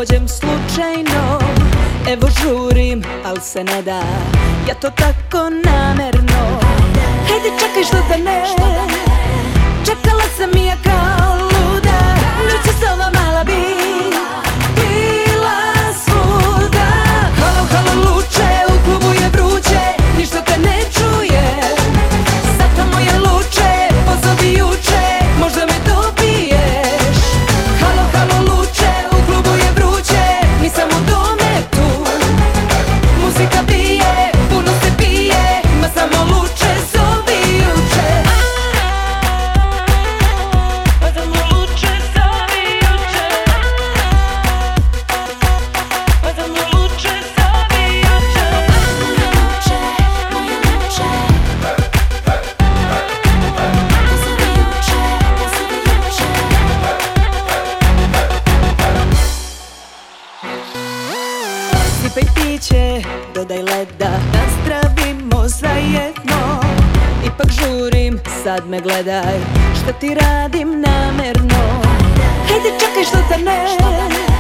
dođem slučajno. Evo žurim, al se ne da, ja to tako namerno. Hajde čekaj što da ne, čekala sam i ja kao luda. Noćas ova mala bi bila svuda. Halo, halo luče, u klubu je vruće, ništa te ne čuje. Zato moje luče, pozovi juče, možda me dobiješ. Halo, halo luče, u klubu je vruće, nisam u dometu. Muzika bije, puno se pije, ma samo luče zovi juče. Ma samo luče zovi juče. Ma samo luče zovi juče. Luče, moje luče. Pozovi juče, pozovi juče. Sipaj piće, dodaj leda, nazdravimo zajedno. Ipak žurim, sad me gledaj, šta ti radim namerno. Hajde čekaj što da ne,